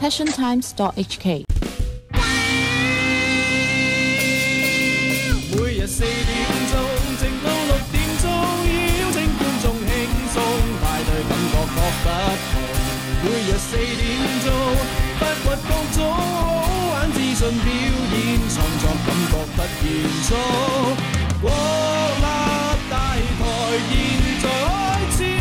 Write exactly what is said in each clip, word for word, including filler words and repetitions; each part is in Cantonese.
passion times dot h k。 每日四點鐘，直到六點鐘，邀請觀眾輕鬆，派對感覺各不同。每日四點鐘，發掘各種好玩資訊表演，創作感覺不嫌錯。國立大台現在開始。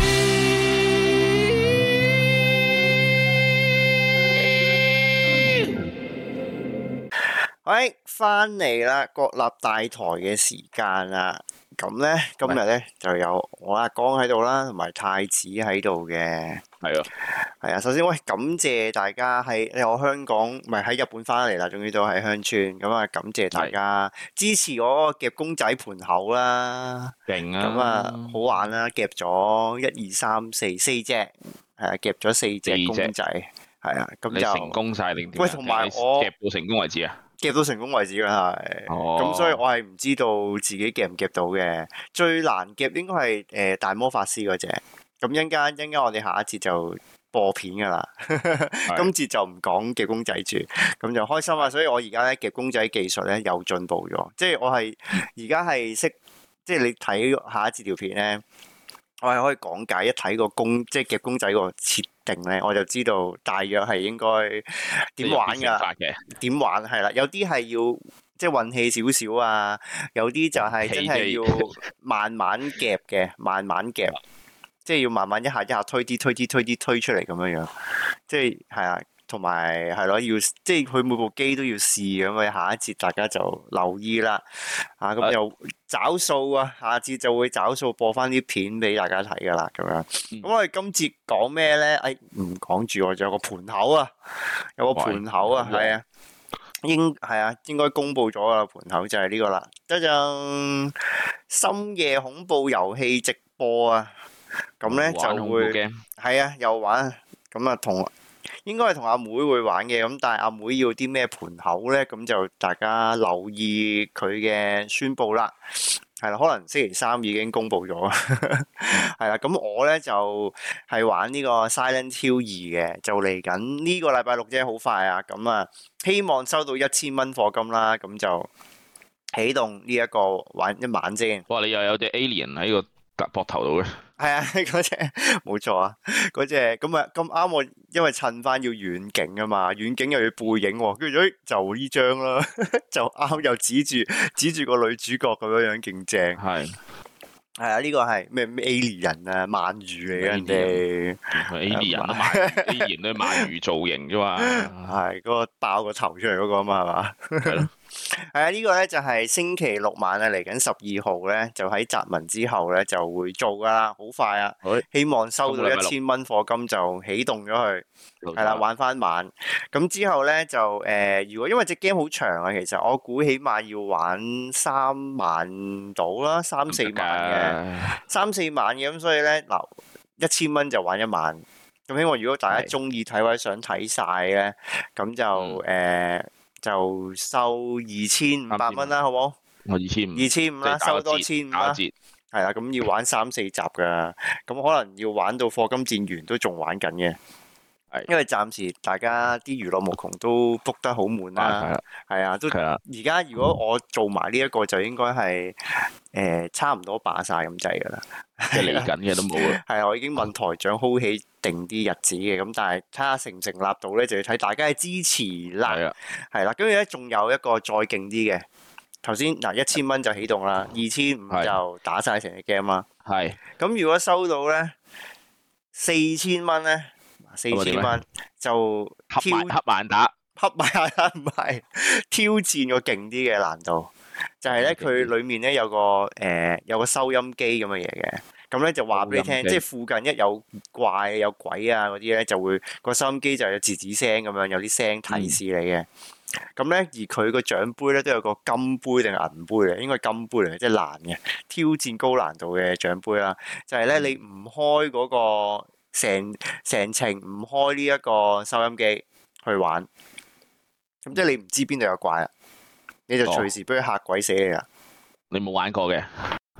喂，翻嚟啦！國立大台嘅時間啦，咁咧今日咧就有我阿江喺度啦，同埋太子喺度嘅。 係啊， 係啊。首先，喂，感謝大家喺我香港，唔係喺日本翻嚟啦，終於都喺鄉村。咁啊，感謝大家支持我夾公仔盤口啦， 勁啊！ 咁啊，好玩啦，夾咗一二三四四隻，係啊，夾咗四隻公仔，係啊，咁就成功晒定點？ 喂，同埋我夾到成功為止啊！ 夾到成功為止啦，係，咁、 哦、 所以我係唔知道自己夾唔夾到嘅。最難夾應該係誒大魔法師嗰隻。咁一陣間一陣間我哋下一節就播片噶啦，今節就唔講夾公仔住，咁就開心啊！所以我而家咧夾公仔技術咧有進步咗，即係我係而家係識，即係你睇下一節條片咧，我係可以講解一睇個公，即係夾公仔個設定咧，我就知道大約係應該點玩噶，點玩係啦。有啲係要即係運氣少少啊，有啲就係真係要慢慢夾嘅，慢慢夾。即係要慢慢一下一下推啲推啲推啲推出嚟咁樣樣，即係係啊，同埋係咯，要即係佢每部機都要試咁樣。下一節大家就留意啦，啊咁又找數啊，下節就會找數播翻啲片俾大家睇噶啦，咁樣。咁、嗯、我哋今節講咩咧？誒唔講住，我仲有個盤口啊，有個盤口啊，係啊，應係啊，應該公佈咗啦，盤口就係呢個啦，得陣深夜恐怖遊戲直播啊！咁咧就會係啊，又玩咁啊，同應該係同阿妹會玩嘅，咁但係阿妹要啲咩盤口咧？咁就大家留意佢嘅宣佈啦。係啦，可能星期三已經公佈咗。係啦，咁我咧就係、是、玩呢個 Silent Hill 二嘅，就嚟緊呢個禮拜六啫，好快啊！咁啊，希望收到一千蚊課金啦，咁就啟動呢一個玩一晚先。 哇！你又有隻 Alien 喺個膊頭度嘅。 係啊，嗰隻冇錯啊，嗰隻咁啊咁啱我，因為襯翻要遠景啊嘛，遠景又要背影喎，跟住誒就呢張啦，就啱又指住指住個女主角咁樣樣，勁正。係係啊，呢個係咩咩 Alien 啊，鰻魚嚟嘅人哋 Alien 都鰻 Alien 都鰻魚造型啫嘛， 係嗰個爆個頭出嚟嗰個啊嘛，係嘛？係咯。係啊，呢個咧就係星期六晚啊，嚟緊十二號咧，就喺集文之後咧就會做噶啦，好快啊！希望收到一千蚊課金就啟動咗佢，係啦，玩翻晚。咁之後咧就誒、呃，如果因為隻 game 好長啊，其實我估起碼要玩三晚到啦，三四晚嘅，三四晚嘅，咁所以咧嗱，一千蚊就玩一晚。咁希望如果大家中意睇或者想睇晒咧，咁就誒。嗯呃就收二千五百蚊啦，好唔好？ 我二千五， 二千五啦，收多千五啦，係啦，咁要玩三四集噶，咁可能要玩到課金戰完都仲玩緊嘅，係，因為暫時大家啲娛樂無窮都 book 得好滿啦，係啊，都而家如果我做埋呢一個就應該係誒差唔多霸晒咁滯噶啦， 即係嚟緊嘅都冇啦， 係啊，我已經問台長 hold 起定啲日子嘅，咁但係睇下成唔成立到咧，就要睇大家嘅支持啦。係啊，係啦，跟住咧仲有一個再勁啲嘅，頭先嗱一千蚊就起動啦，二千五就打晒成隻 game 啦。係，咁如果收到咧四千蚊咧，四千蚊就黑埋黑慢打， 黑埋打唔係挑戰個勁啲嘅難度，就係咧佢裡面咧有個誒、呃、有個收音機咁嘅嘢嘅。咁咧就話俾你聽，即係附近一有怪有鬼啊嗰啲咧，就會個收音機就有吱吱聲咁樣，有啲聲提示你嘅。咁咧、嗯，而佢個獎杯咧都有個金杯定銀杯嘅，應該係金杯嚟嘅，即係難嘅挑戰高難度嘅獎杯啦。就係、是、咧，你唔開嗰、那個成成程唔開呢一個收音機去玩，咁即係你唔知邊度有怪啊，你就隨時俾佢嚇鬼死你啦。 你冇玩過嘅？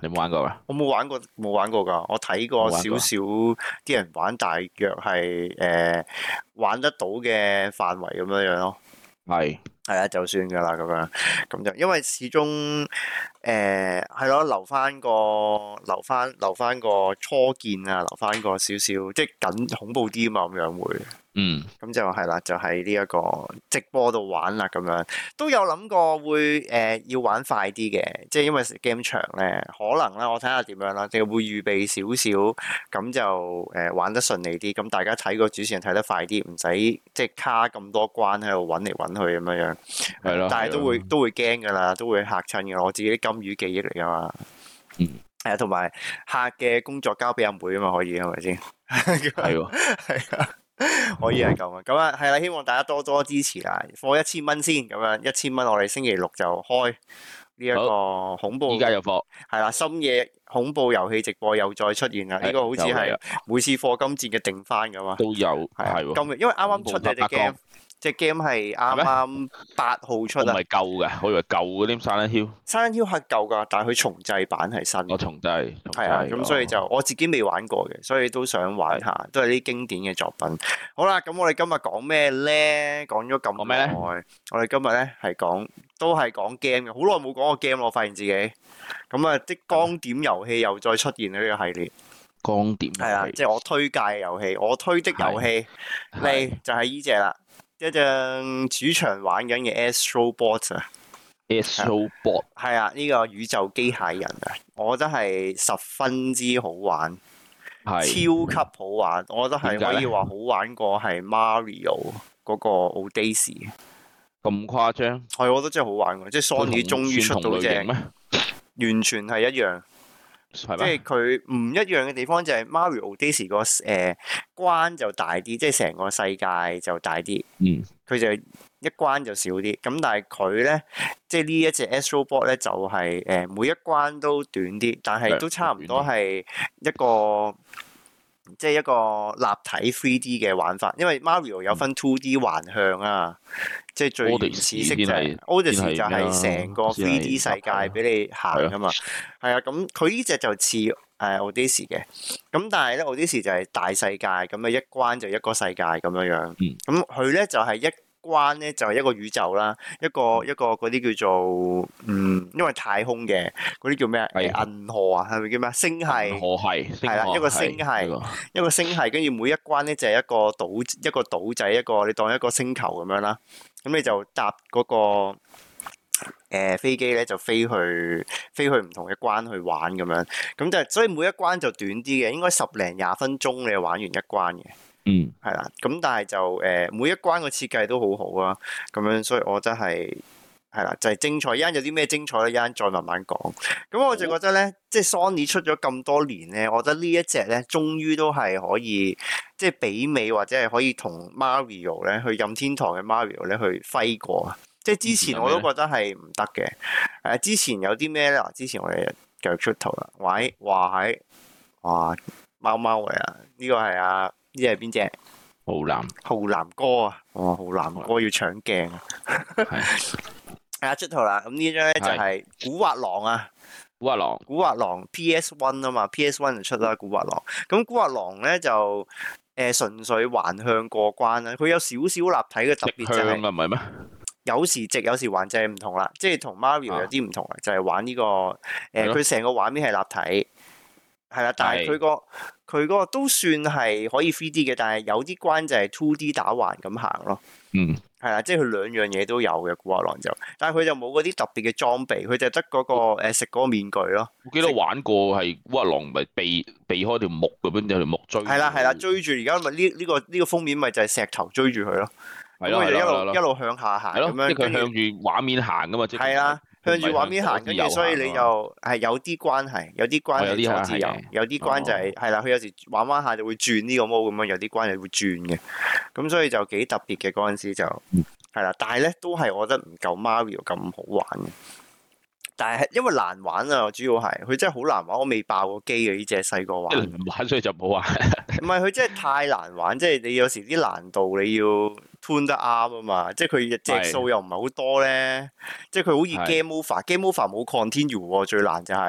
你冇玩過㗎？ 我冇玩過，冇玩過㗎。我睇過少少啲人玩，大約係誒、呃、玩得到嘅範圍咁樣樣咯。 係係啊，就算㗎啦，咁樣咁就因為始終誒係咯，留翻個留翻留翻個初見啊，留翻個少少即係緊恐怖啲啊嘛，咁樣會。 嗯， 咁就係啦，就喺呢一個直播度玩啦，咁樣都有諗過會誒、呃、要玩快啲嘅，即係因為 game 長咧，可能啦，我睇下點樣啦，定係會預備少少，咁就誒、呃、玩得順利啲，咁大家睇個主持人睇得快啲，唔使即係卡咁多關喺度揾嚟揾去咁樣樣， 係咯， 但係都會都會驚㗎啦，都會嚇親㗎，我自己啲金魚記憶嚟㗎嘛， 嗯， 係啊，同埋客嘅工作交俾阿妹啊嘛，可以係咪先？係喎， 係啊。可以係咁啊，咁啊係啦，希望大家多多支持啦，課一千蚊先，咁樣一千蚊我哋星期六就開呢一個恐怖， 依家有課， 係啦，深夜恐怖遊戲直播又再出現啦，呢、這個好似係每次課金戰嘅定番咁啊， 都有係喎，今日因為啱啱出嘅隻 game。隻 game 係啱啱八號出啊， 唔係舊嘅，我以為舊嗰啲《Silent Hill》。 Silent Hill 係舊㗎，但係佢重製版係新。 我重製， 係啊，咁所以就我自己未玩過嘅，所以都想玩下，都係啲經典嘅作品。好啦，咁我哋今日講咩咧？講咗咁耐，我哋今日咧係講都係講 game 嘅，好耐冇講過 game 咯，我發現自己。咁啊，啲光點遊戲又再出現啦呢個系列。 光點係啊，即係我推介嘅遊戲，我推的遊戲嚟就係依隻啦。一隻主場玩緊嘅 Astrobot 啊 ，Astrobot 係啊，呢、這個宇宙機械人啊，我覺得係十分之好玩，超級好玩，我覺得係可以話好玩過係 Mario 嗰個 Odyssey。 咁誇張？ 係，我覺得真係好玩嘅，即係 Sony 終於出到隻，完全係一樣。即係佢唔一樣嘅地方就係 Mario Odyssey 個誒、呃、關就大啲，即係成個世界就大啲。嗯，佢就一關就少啲。咁但係佢咧，即係呢一隻 Astrobot 咧，就係、是、誒、呃、每一關都短啲，但係都差唔多係一個即係一個立體 three D 嘅玩法。因為 Mario 有分 two D 橫向啊。即係最原始式就係 Odyssey 就係成個 three D 世界俾你行噶嘛，係啊，咁佢呢隻就似誒 Odyssey 嘅，咁但係咧 Odyssey 就係大世界，咁啊一關就一個世界咁樣樣，咁佢咧就係一關咧就係一個宇宙啦，一個一個嗰啲叫做嗯，因為太空嘅嗰啲叫咩啊？銀河啊，係咪叫咩啊？星系，銀河系， 係啦，一個星系，一個星系，跟住每一關咧就係一個島，一個島仔，一個你當一個星球咁樣啦。咁你就搭嗰、那個誒、呃、飛機咧，就飛去飛去唔同嘅關去玩咁樣，咁就所以每一關就短啲嘅，應該十零廿分鐘你就玩完一關嘅。嗯，係啦。咁但係就誒、呃、每一關個設計都好好啊，咁樣所以我覺得係係啦，就係、是、精彩。一陣有啲咩精彩咧，一陣再慢慢講。咁我就覺得咧，即係 Sony 出咗咁多年咧，我覺得呢一隻咧，終於都係可以。即係媲美或者係可以同 Mario 咧去任天堂嘅 Mario 咧去揮過，即係之前我都覺得係唔得嘅。誒，之前有啲咩咧？之前我哋繼續出圖啦。喂，話喺哇貓貓嚟啊！呢、這個係啊，呢隻係邊隻？ 浩南， 浩南哥啊！哇，浩南哥要搶鏡啊！係啊，出圖啦！咁呢張咧就係古惑狼啊！ 古惑狼， 古惑狼 P S One 啊嘛 ，P S One 就出啦。古惑狼，咁古惑狼咧就誒純、呃、粹橫向過關啦。佢有少少立體嘅特別就係、是， 唔係咩？ 有時直，有時橫，就係唔同啦。即係同 Mario 有啲唔同啦，啊、就係玩呢、這個誒，佢成個畫面係立體，係啦。但係佢個佢嗰個都算係可以 three D 嘅，但係有啲關就係 two D 打橫咁行咯。嗯。係啦，即係佢兩樣嘢都有嘅古惑狼就，但係佢就冇嗰啲特別嘅裝備，佢就得嗰、嗰個誒食嗰個面具咯。 我記得玩過係古惑狼，咪避避開條木咁樣，有條木追。係啦係啦，追住而家咪呢呢個呢、呢個封面咪就係石頭追住佢咯。係咯，佢就一路一路向下行咁樣。 即係佢向住畫面行噶嘛。即係。係啦。 向住畫面行，跟住所以你就係有啲關係，有啲關係左至右，有啲關就係係啦。佢有時玩玩下就會轉呢個毛咁樣，有啲關係會轉嘅。咁所以就幾特別嘅嗰陣時就係啦。但係咧都係我覺得唔夠 Mario 咁好玩嘅。但係因為難玩啊，主要係佢真係好難玩。我未爆過機嘅呢隻細個玩。 唔玩所以就唔好玩。 唔係佢真係太難玩，即係你有時啲難度你要 tune 得啱啊嘛，即係佢隻數又唔係好多咧，即係佢好似 game over，game over 冇 continue 喎，最難就係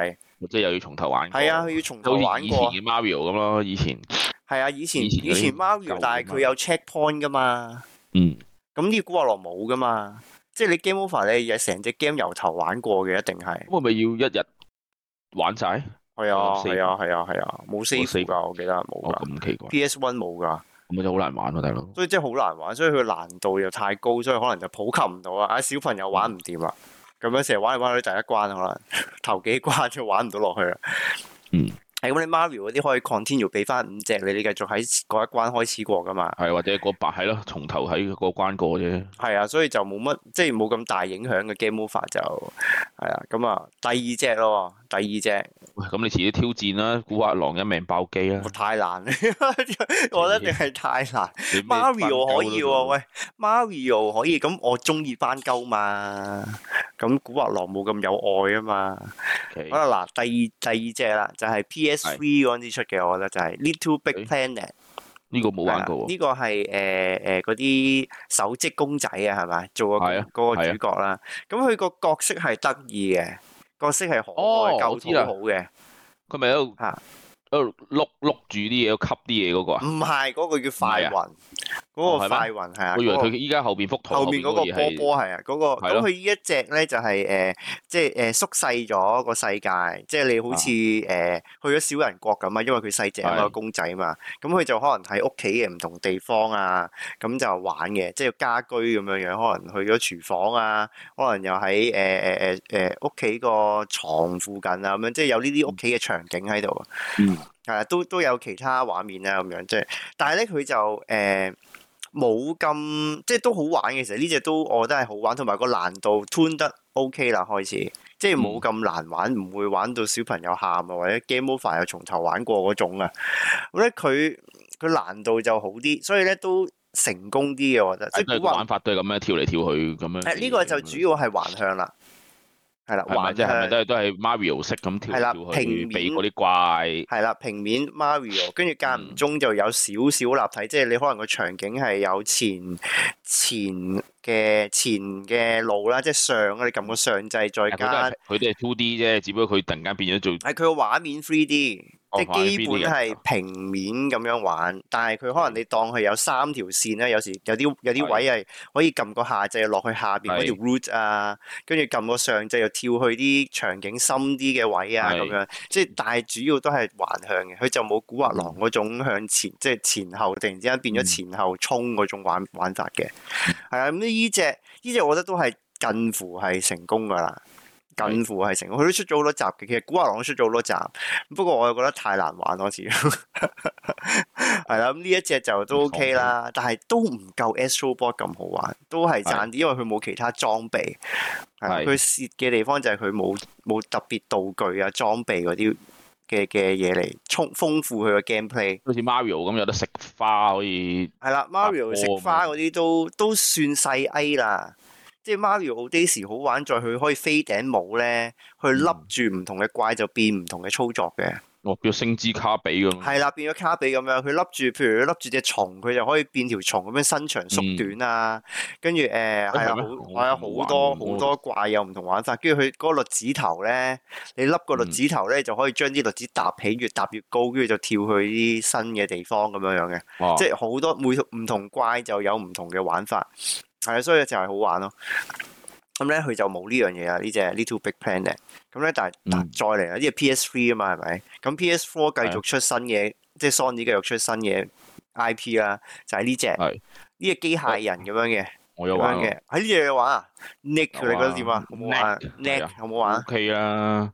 即係又要從頭玩過。 係啊，佢要從頭玩過。 好似以前嘅 Mario 咁咯，以前。 係啊，以前以前以前 Mario，但係佢有 checkpoint 噶嘛。 嗯。 咁呢個古惑狼冇噶嘛，即係你 game over 你係成隻 game 由頭玩過嘅，一定係。 咁係咪要一日玩晒？ 係啊，係啊，係啊，係啊，冇 save 㗎，我記得冇㗎。 咁奇怪。 P S One 冇㗎。 咁就好難玩喎，大佬。 所以真係好難玩，所以佢難度又太高，所以可能就普及唔到啊！啊，小朋友玩唔掂啦，咁樣成日玩嚟玩去第一關可能頭幾關就玩唔到落去啦。 嗯。 係咁，你 Mario 嗰啲可以 continue 俾翻五隻你，你繼續喺嗰一關開始過噶嘛？ 係或者嗰白係咯，從頭喺嗰關過啫。係啊，所以就冇乜即係冇咁大影響嘅 game over 就係啊。咁啊，第二隻咯，第二隻。 喂，咁你遲啲挑戰啦，古惑狼一命爆機啦。 太難，我覺得一定係太難。Mario 可以喎、啊，喂，Mario 可以，咁我中意斑鳩嘛。咁古惑狼冇咁有，有愛啊嘛。Okay. 好啦，嗱，第二第二隻啦，就係、是、P S three 嗰陣時出嘅，我覺得就係 Little Big Planet。 呢個冇玩過喎。 呢、這個係誒誒嗰啲手織公仔啊，係咪？做個嗰個主角啦。咁佢個角色係得意嘅，角色係可愛、構圖好嘅。 佢咪喺度喺度碌碌住啲嘢，吸啲嘢嗰個啊？唔係，嗰、那個叫快雲。嗰、那個快雲係啊， 我以為佢依家後邊幅圖後面嗰個波波係啊，嗰、那個咁佢呢一隻咧就係、是、誒、呃，即係誒縮細咗個世界，即係你好似誒、呃、去咗小人國咁啊，因為佢細隻啊個公仔嘛，咁佢就可能喺屋企嘅唔同地方啊，咁就玩嘅，即係家居咁樣樣，可能去咗廚房啊，可能又喺誒誒誒誒屋企個床附近啊，咁樣即係有呢啲屋企嘅場景喺度。 嗯， 係啊，都都有其他畫面啊，咁樣即係，但係咧佢就誒。呃冇咁即係都好玩嘅，其實呢隻都我覺得係好玩，同埋個難度 tune 得 OK 啦，開始即係冇咁難玩，唔、嗯、會玩到小朋友喊啊，或者 game over 又從頭玩過嗰種啊。我覺得佢佢難度就好啲，所以咧都成功啲嘅，我覺得。即係個玩法都係咁樣跳嚟跳去咁樣。 誒，呢個就主要係橫向啦。係啦， 係咪即係咪都係都係 Mario 式咁跳嚟跳去避嗰啲怪？ 係啦，平面 Mario， 跟住間唔中就有少少立體，嗯、即係你可能個場景係有前前嘅前嘅路啦，即係上你撳個上掣再加。 佢都係 two D 啫，只不過佢突然間變咗做。 係佢個畫面 three D。即係基本係平面咁樣玩，但係佢可能你當佢有三條線咧，有時有啲有啲位係可以撳個下掣落去下邊嗰條 route 啊，跟住撳個上掣又跳去啲場景深啲嘅位啊咁樣，即係但係主要都係橫向嘅，佢就冇古惑狼嗰種向前，即係前後突然之間變咗前後衝嗰種玩玩法嘅。係啊，咁呢依隻依隻我覺得都係近乎係成功㗎啦。近乎係成功，佢都出咗好多集嘅。其實古惑狼都出咗好多集，不過我又覺得太難玩多次。係啦，咁呢一隻就都 OK 啦，但係都唔夠 Astrobot 咁好玩，都係賺啲，因為佢冇其他裝備。係佢蝕嘅地方就係佢冇冇特別道具啊、裝備嗰啲嘅嘅嘢嚟充豐富佢嘅 gameplay。 好似 Mario 咁有得食花可以。係啦 ，Mario 食花嗰啲都都算細 A 啦。即係 Mario Odyssey 好玩在佢可以飛頂帽咧，去笠住唔同嘅怪就變唔同嘅操作嘅。 哦，變咗星之卡比咁。係啦，變咗卡比咁樣，佢笠住，譬如佢笠住隻蟲，佢就可以變條蟲咁樣伸長縮短啊。跟住誒係啊，好係啊，好多好多怪有唔同玩法。跟住佢嗰個栗子頭咧，你笠個栗子頭咧、嗯、就可以將啲栗子搭起，越搭越高，跟住就跳去啲新嘅地方咁樣樣嘅。即係好多每唔同怪就有唔同嘅玩法。係啊，所以就係好玩咯。咁咧，佢就冇呢樣嘢啊，呢隻 Little Big Planet。咁咧，但係、嗯、再嚟啦，呢隻 P S three 啊嘛，係咪？咁 P S four 繼續出新嘢，即係 Sony 繼續出新嘢 I P 啦，就係呢隻呢隻機械人咁樣嘅。 我有玩嘅。喺呢隻有玩啊 ？Nick， 你覺得點啊？好唔好玩 ？Nick 好唔好玩 ？O K 啊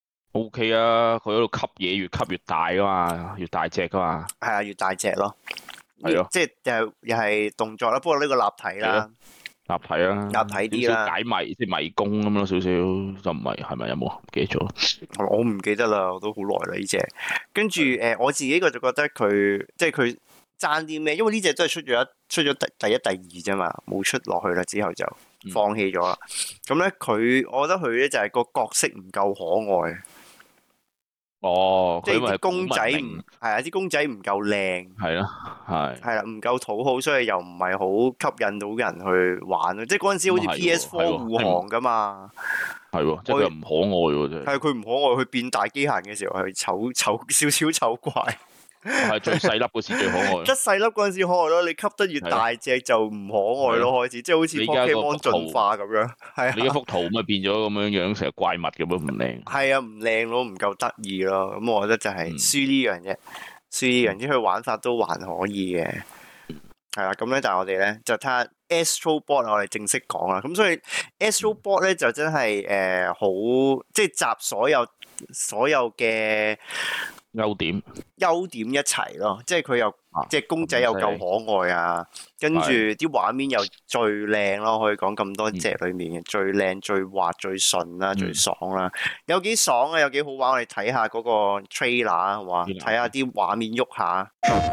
，O K 啊，佢喺度吸嘢，越吸越大噶嘛，越大隻噶嘛。 係啊，越大隻咯。 係咯， 即係又又係動作啦，不過呢個立體啦， 立體啦， 立體啲啦， 解謎即係迷宮咁咯，少少就唔係，係咪有冇唔記得咗？ 我唔記得啦，我都好耐啦呢隻。跟住誒，我自己個就覺得佢即係佢爭啲咩？因為呢隻都係出咗一出咗第第一、第二啫嘛，冇出落去啦，之後就放棄咗啦。咁咧佢，我覺得佢咧就係個角色唔夠可愛。 哦， 即係啲公仔唔唔係啊，啲公仔唔夠靚， 係咯，係係啦，唔夠討好，所以又唔係好吸引到人去玩咯。即係嗰陣時好似 P S 四護航噶嘛， 係喎，即係佢唔可愛喎，真係。 係佢唔可愛，佢變大機械人嘅時候係醜醜少少醜怪。 係最細粒嗰時最可愛。 得細粒嗰陣時可愛咯，你吸得越大隻就唔可愛咯，開始即係好似 Pokemon 進化咁樣。係啊， 你嗰幅圖咪變咗咁樣樣，成日怪物咁樣唔靚。 係啊，唔靚咯，唔夠得意咯。咁我覺得就係輸呢樣啫，輸呢樣啫，佢玩法都還可以嘅。係啦，咁咧，但係我哋咧就睇下 Astro Bot， 我哋正式講啦。咁所以 Astro Bot 咧就真係誒好，即係集所有所有嘅優點優點一齊咯，即係佢又、啊、即係公仔又夠可愛啊，跟住啲畫面又最靚咯，可以講咁多隻裏面嘅、嗯、最靚、最滑、最順啦、最爽啦，嗯、有幾爽啊，有幾好玩，我哋睇下嗰個 trailer 好嘛？睇下啲畫面喐下，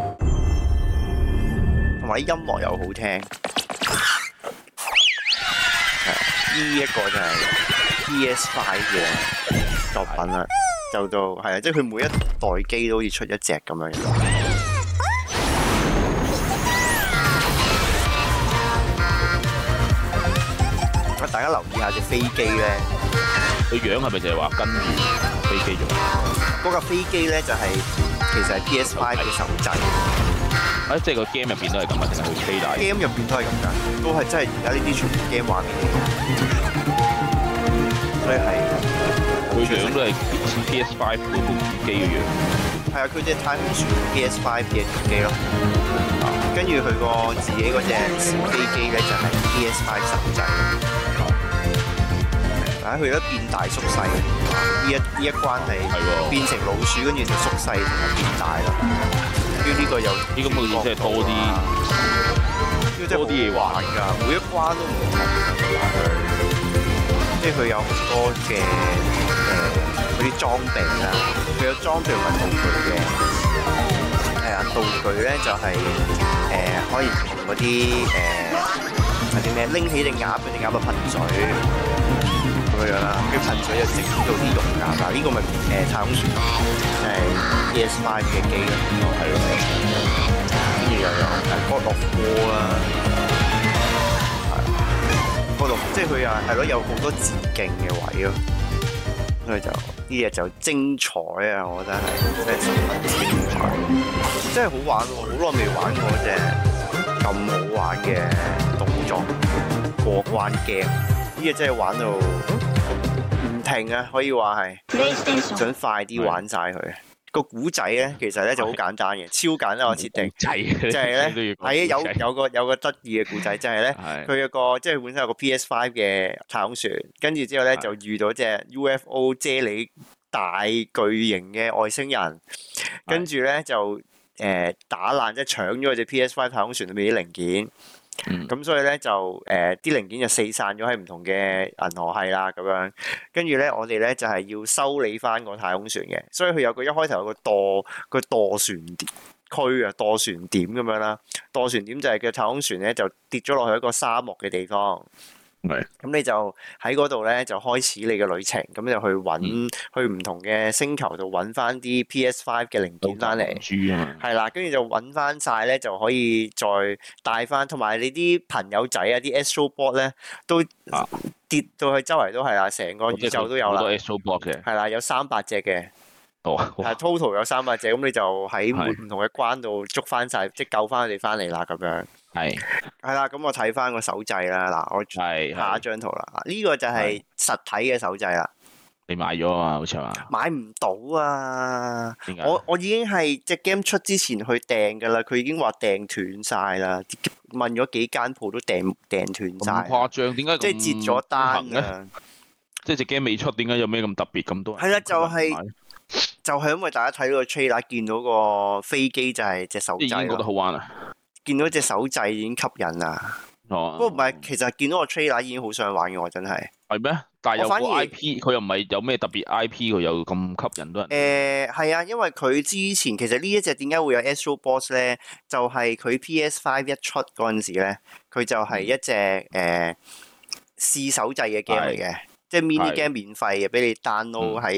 同埋啲音樂又好聽。呢一個就係 P S 五 嘅作品啦。就到係啊，即係佢每一代機都好似出一隻咁樣。啊！大家留意下隻飛機咧， 佢樣係咪就係話跟住飛機做？ 嗰架飛機咧就係、是、其實係 P S 五 嘅手掣。 啊！即係個 game 入邊都係咁啊，定係佢飛大 ？game 入邊都係咁㗎，都係真係而家呢啲全部 game 畫面嚟嘅，所以係。 佢樣都係似 P S 五 嗰部主機嘅樣， 係啊，佢隻太空船 P S 五 嘅主機咯，跟住佢個自己嗰隻小飛機咧就係 P S 五手掣，但係佢而家變大縮細，呢一呢一關係變成老鼠，跟住就縮細同埋變大啦。跟住呢個又呢個好似真係多啲，呢個真係多啲嘢玩㗎，每一關都唔同嘅。即係佢有好多嘅誒嗰啲裝備啦，佢有裝備同埋道具嘅。係啊，道具咧就係、是、誒、呃、可以同嗰啲誒係啲咩拎起隻鴨，嗰隻鴨就噴水咁樣樣啦。跟住噴水就整到啲熔岩啦。呢、這個咪誒、呃、太空船，就係、是、P S 五 嘅機咯。哦，係咯。跟住又有誒 God of War 啦。即係佢又係咯，有好多致敬嘅位咯，所以就呢嘢就精彩啊！我覺得係真係十分精彩，真係好玩喎！好耐未玩過隻咁好玩嘅動作過關 game， 呢嘢真係玩到唔停啊！可以話係想快啲玩晒佢。個古仔咧，其實咧就好簡單嘅，超簡單個設定，就係咧係有有個有個得意嘅古仔，就係咧佢有個即係本身有個 P S 五 嘅太空船，跟住之後咧就遇到隻 U F O 啫喱大巨型嘅外星人，跟住咧就誒、呃、打爛即係搶咗隻 P S 五 太空船裏面啲零件。咁、嗯、所以咧就誒啲、呃、零件就四散咗喺唔同嘅銀河系啦，咁樣跟住咧我哋咧就係、是、要修理翻個太空船嘅，所以佢有個一開頭有個墮個墮船區啊，墮船點咁樣啦，墮船點就係個太空船咧就跌咗落去一個沙漠嘅地方。咁你就喺嗰度咧，就開始你嘅旅程，咁就去揾、嗯、去唔同嘅星球度揾翻啲 P S 五 嘅零件翻嚟，係啦，跟住就揾翻晒咧，就可以再帶翻，同埋你啲朋友仔啊，啲 Astro Bot 咧都跌到去周圍都係啦，成個宇宙都有啦，好多 Astro Bot 嘅，係啦，有三百隻嘅。係 total 有三百隻，咁你就喺唔同嘅關度捉翻晒，即係救翻佢哋翻嚟啦，咁樣。係係啦，咁我睇翻個手掣啦，嗱，我下一張圖啦，呢、這個就係實體嘅手掣啦。你買咗啊嘛？好似係嘛？買唔到啊！我我已經係隻 game 出之前去訂噶啦，佢已經話訂斷晒啦，問咗幾間鋪都訂訂斷晒。咁誇張？點解即係截咗單啊？即係隻 game 未出，點解有咩咁特別咁多？係啦，就係、是。就係因為大家睇到個 trailer 見到個飛機就係隻手掣，已經覺得好玩啦。見到隻手掣已經吸引啦。哦，不過唔係，其實見到個 trailer 已經好想玩嘅，我真係。係咩？但係有個 I P，佢又唔係有咩特別 I P，佢又咁吸引到人。誒、呃，係啊，因為佢之前其實呢一隻點解會有 Astro Bot 咧？就係、是、佢 P S 五 一出嗰陣時咧，佢就係一隻誒、呃、試手掣嘅 game 嚟嘅，即係 mini game 免費嘅，俾你 download 喺。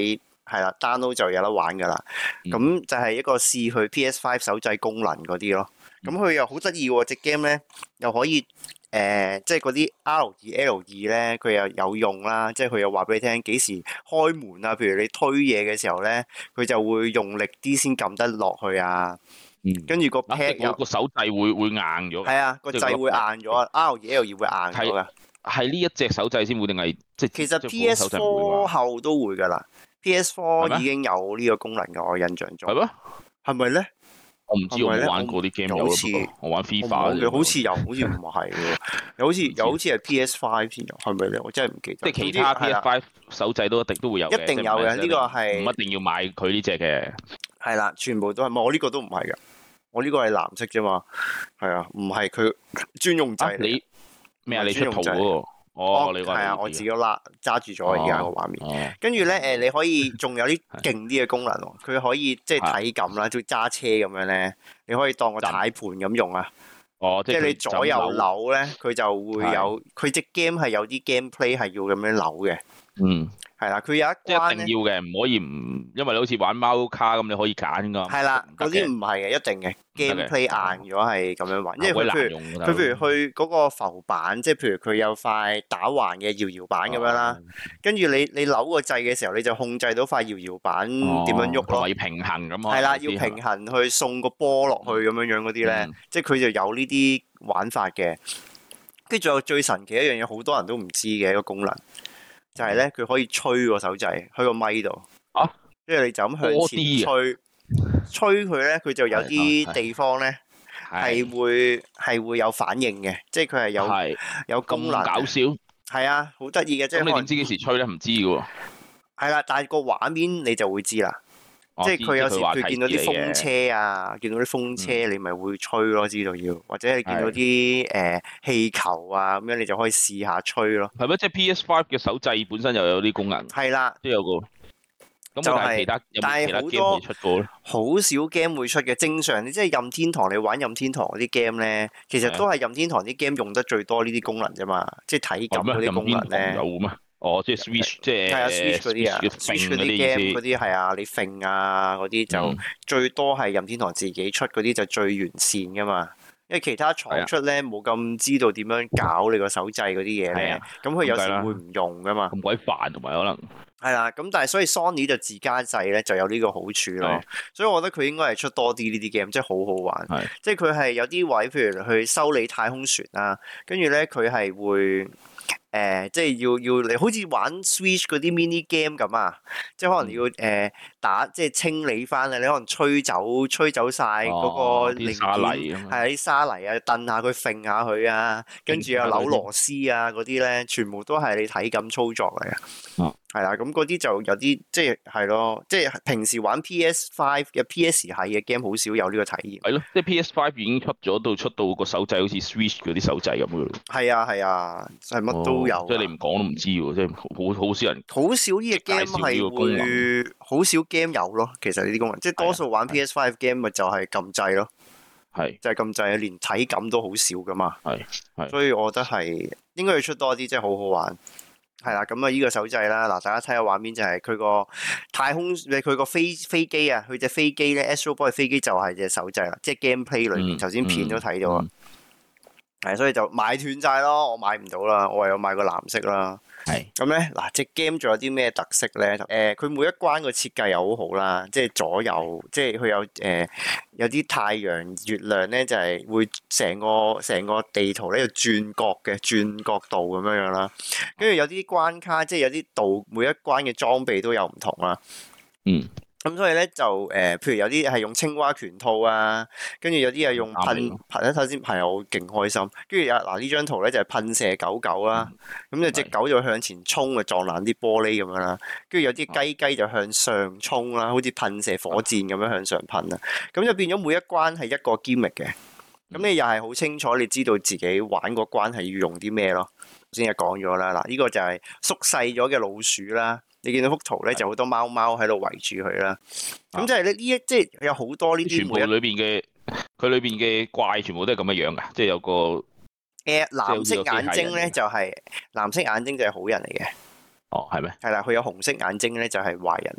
係啦 download 就有得玩㗎啦。咁、嗯、就係一個試佢 P S 五 手掣功能嗰啲咯。咁佢又好得意喎，隻 game 咧又可以誒、呃，即係嗰啲 R 二 L 二咧，佢又有用啦。即係佢又話俾你聽幾時開門啊，譬如你推嘢嘅時候咧，佢就會用力啲先撳得落去啊。嗯，跟住個 pad 有個手掣會會硬咗。係啊，個掣會硬咗啊 ，R 二 L 二會硬咗噶。 係呢一隻手掣先會定係即係？ 其實 P S 四 後都會噶啦 ，P S 四 已經有呢個功能嘅，我印象中。 係咩？係咪咧？ 我唔知，我冇玩過啲 game 好似我玩 FIFA 嘅，好似又好似唔係喎，又好似又好似係 P S 五 先有，係咪咧？我真係唔記得。 即係其他 P S 五手掣都一定都會有嘅， 一定有嘅。呢個係唔一定要買佢呢隻嘅。 係啦，全部都係。我呢個都唔係嘅，我呢個係藍色啫嘛。係啊，唔係佢專用掣。 你咩啊？你出圖嗰個？哦，你係啊，我自己拉揸住咗而家個畫面。跟住咧，誒，你可以仲有啲勁啲嘅功能喎。佢可以即係體感啦，即係揸車咁樣咧，你可以當個軚盤咁用啊。 哦， 即係你左右扭咧，佢就會有。佢隻 game 係有啲 gameplay 係要咁樣扭嘅。嗯。係啦，佢有一關一定要嘅，唔可以唔，因為你好似玩貓卡咁，你可以揀噶。 係啦，嗰啲唔係嘅，一定嘅 gameplay 硬咗係咁樣玩，因為佢譬如佢譬如去嗰個浮板，即係譬如佢有塊打橫嘅搖搖板咁樣啦，跟住你你扭個掣嘅時候，你就控制到塊搖搖板點樣喐咯。 要平衡咁。 係啦，要平衡去送個波落去咁樣樣嗰啲咧，即係佢就有呢啲玩法嘅。跟住仲有最神奇一樣嘢，好多人都唔知嘅一個功能。就係咧，佢可以吹個手掣喺個咪度，啊，即係你就咁向前吹，吹佢咧，佢就有啲地方咧係會係會有反應嘅，即係佢係有有功能。咁搞笑，係啊，好得意嘅，即係。咁你點知幾時吹咧？唔知嘅喎。係啦，但係個畫面你就會知啦。即係佢有時佢見到啲風車啊，見到啲風車，你咪會吹咯，知道要，或者你見到啲誒氣球啊咁樣，你就可以試下吹咯。 係咩？即係 P S 五 嘅手掣本身又有啲功能。 係啦， 都有個。咁就係其他， 但係好多好少 game 會出嘅。正常你即係任天堂，你玩任天堂嗰啲 game 咧，其實都係任天堂啲 game 用得最多呢啲功能啫嘛，即係體感嗰啲功能咧。 有咩？哦，即係 Switch，即係係啊 Switch 嗰啲啊 ，Switch 嗰啲 game 嗰啲係啊，你揈啊嗰啲就最多係任天堂自己出嗰啲就最完善噶嘛，因為其他廠出咧冇咁知道點樣搞你個手掣嗰啲嘢咧，咁佢有時會唔用噶嘛， 咁鬼煩同埋可能係啦，咁但係所以 Sony 就自家製咧就有呢個好處咯，所以我覺得佢應該係出多啲呢啲 game，即係好好玩，即係佢係有啲位，譬如去修理太空船啊，跟住咧佢係會。誒、呃，即係要要你好似玩 Switch 嗰啲 mini game 咁啊，即係可能要誒、呃、打，即係清理翻啊，你可能吹走吹走晒嗰個零件，係啲沙泥啊，掟下佢，揈下佢啊，跟住又扭螺絲啊嗰啲咧，全部都係你體感操作嚟嘅。係啦，咁嗰啲就有啲即係係咯，即係平時玩 P S 五嘅 P S 系嘅 game 好少有呢個體驗。 係咯，即係 P S 五已經出咗到出到個手掣好似 Switch 嗰啲手掣咁嘅咯。 係啊係啊，係乜都有、哦。 即係你唔講都唔知喎，即係好好少人。 好少呢個 game 係會，好少 game 有咯。其實呢啲功能，即係多數玩 P S 五 game 咪就係撳掣咯。係。就係撳掣，連體感都好少噶嘛。係。係。所以我覺得係應該要出多啲，即係好好玩。係啦，咁啊呢個手掣啦，嗱大家睇下畫面就係佢個太空，佢個飛飛機啊，佢隻飛機咧 Astro Boy 飛機就係隻手掣啦，即係 gameplay 裏面頭先、嗯、片都睇到啊，係、嗯嗯、所以就買斷晒咯，我買唔到啦，我唯有買個藍色啦。係咁咧，嗱隻 game 仲有啲咩特色咧？誒、呃，佢每一關個設計又好好啦，即係左右，即係佢有誒、呃、有啲太陽、月亮咧，就係、是、會成個成個地圖咧，就轉角嘅轉角度咁樣樣啦。跟住有啲關卡，即係有啲道，每一關嘅裝備都有唔同啦。嗯。咁所以咧就誒、呃，譬如有啲係用青蛙拳套啊，跟住有啲係用噴噴一睇先，係我勁開心。跟住啊嗱呢張圖咧就係噴射狗狗啦，咁就隻狗就向前衝啊，撞爛啲玻璃咁樣啦。跟住有啲雞雞就向上衝啦，好似噴射火箭咁樣向上噴啊。咁就變咗每一關係一個 gimmick 嘅。咁你又係好清楚，你知道自己玩個關係要用啲咩咯？先係講咗啦，嗱、這、呢個就係縮細咗嘅老鼠啦。你見到幅圖咧，就好多貓貓喺度圍住佢啦。咁即係咧呢一即係有好多呢啲。全部裏邊嘅佢裏邊嘅怪，全部都係咁嘅樣噶，即係有個誒、呃、藍色眼睛咧，就係、是、藍色眼睛就係好人嚟嘅。哦，係咩？係啦，佢有紅色眼睛咧，就係壞人啦。